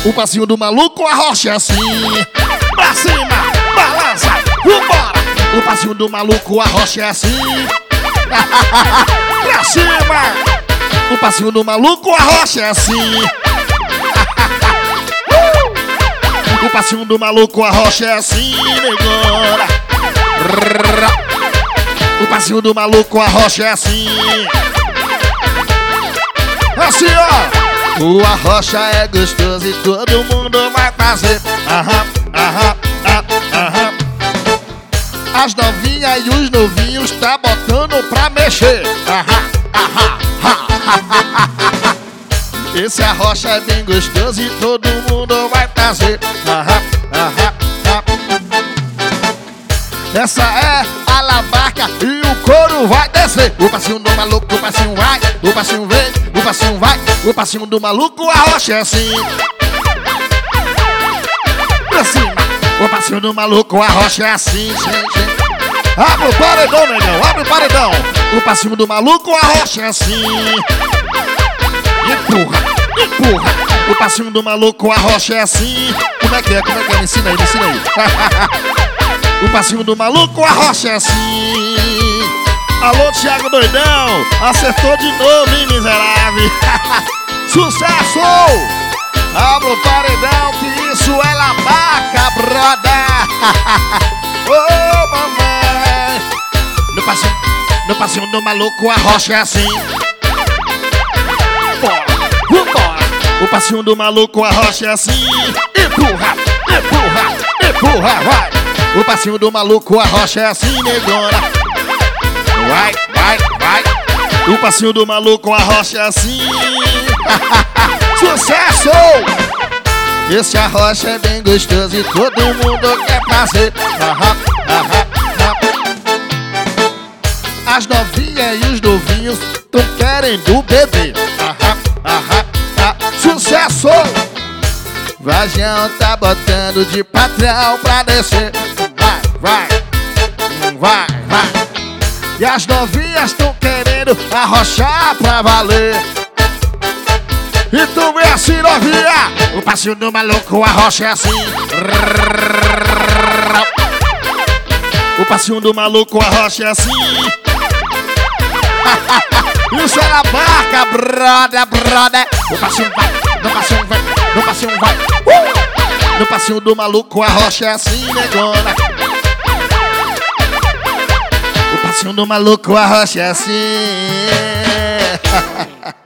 O passinho do maluco, a rocha é assim. Pra cima, balança, vambora. O passinho do maluco, a rocha é assim. Pra cima. O passinho do maluco, a rocha é assim. O passinho do maluco, a rocha é assim, negona. O passinho do maluco, a rocha é assim. Assim, ó. O arrocha é gostoso e todo mundo vai fazer. Aham, aham, aham. As novinhas e os novinhos tá botando pra mexer. Aham, aham, aham. Esse arrocha é bem gostoso e todo mundo vai fazer. Aham, aham, aham. Essa é a alabarca e o couro vai descer. O passinho do maluco, o passinho vai, o passinho vem, o passinho vai. O passinho do maluco, a rocha é assim. Pra cima. O passinho do maluco, a rocha é assim, gente. Abre o paredão, negão, abre o paredão. O passinho do maluco, a rocha é assim. Empurra, empurra. O passinho do maluco, a rocha é assim. Como é que é? Como é que é? Me ensina aí, me ensina aí. O passinho do maluco, a rocha é assim. Alô, Thiago Doidão, acertou de novo, hein, miserável. Sucesso! Abra o paredão, que isso é labaca, brother. Ô, mamãe. No passinho do maluco, a rocha é assim. Bora, vambora. O passinho do maluco, a rocha é assim. Empurra, empurra, empurra, vai. O passinho do maluco, a rocha é assim, negona. Vai, vai, vai. O passinho do maluco, a rocha é assim. Sucesso! Esse arrocha é bem gostoso e todo mundo quer fazer. Aham, aham, aham. As novinhas e os novinhos tão querendo beber. Aham, aham, aham. Sucesso! Vajão tá botando de patrão pra descer. Vai, vai, vai, vai. E as novinhas tão querendo arrochar pra valer. E tu vê assim, novinha. O passinho do maluco, a rocha é assim. O passinho do maluco, a rocha é assim. Isso é na barca, brother, brother. O passinho vai, no passinho vai, no passinho vai. No passinho do maluco, a rocha é assim, negona. O passinho do maluco, a rocha é assim.